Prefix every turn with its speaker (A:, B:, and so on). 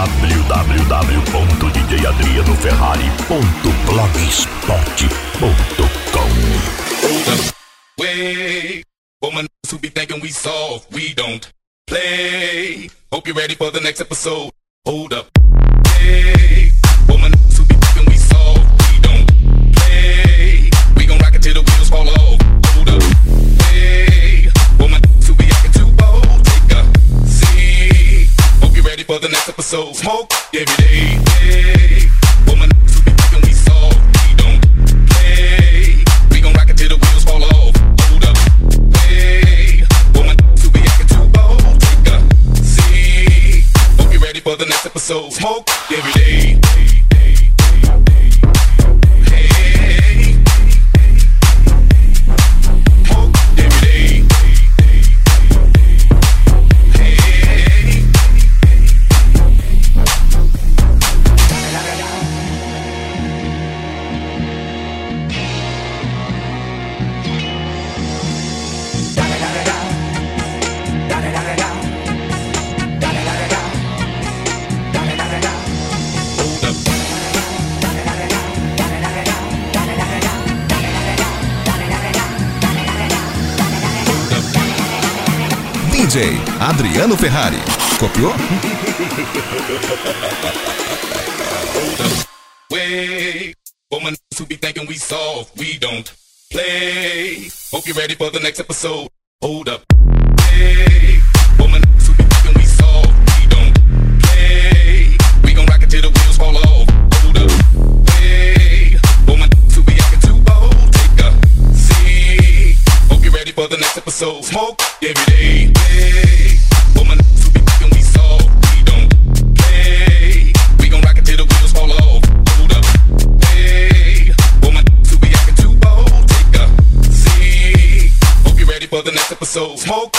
A: www.djadrianoferrari.blogspot.com. Way for my niggas who be thinking we soft, we don't play. Hope you're ready for the next episode. Hold up. Hey, for my niggas who be thinking we soft, we don't play. We gon' rock it till the wheels fall off. Hold up. Hey, for my niggas who be acting too bold, take a seat. Hope you're ready for the next episode. Smoke every day. Hey, for my niggas who be thinking we soft, we don't play. We gon' rock it till the wheels fall off. Hold up. Hey, for my niggas who be acting too bold, take a seat. Hope you're ready for the next episode. Smoke every day.
B: DJ Adriano Ferrari. Copiou?
A: Way for my niggas who be thinking we soft, we don't play. Hope you're ready for the next episode. Hold up. Hey, for my niggas who be thinking we soft, we don't play. We gon' rock it till the wheels fall off. Hold up. Hey, for my niggas who be acting too bold, take a seat. Hope you're ready for the next episode. Smoke every day. Hey, for my niggas who be thinking we soft, we don't play. We gon' rock it till the wheels fall off. Hold up. Hey, for my niggas who be acting too bold, take a seat. Hope you're ready for the next episode. Smoke